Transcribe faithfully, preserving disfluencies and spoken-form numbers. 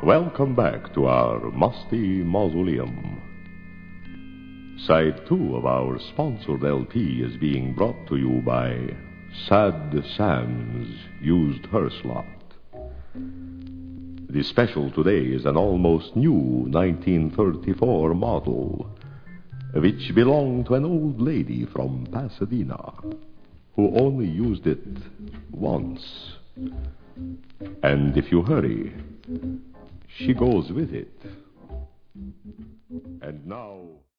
Welcome back to our musty mausoleum. Side two of our sponsored L P is being brought to you by Sad Sam's Used Hearse Lot. The special today is an almost new nineteen thirty-four model, which belonged to an old lady from Pasadena who only used it once. And if you hurry, she goes with it. And now...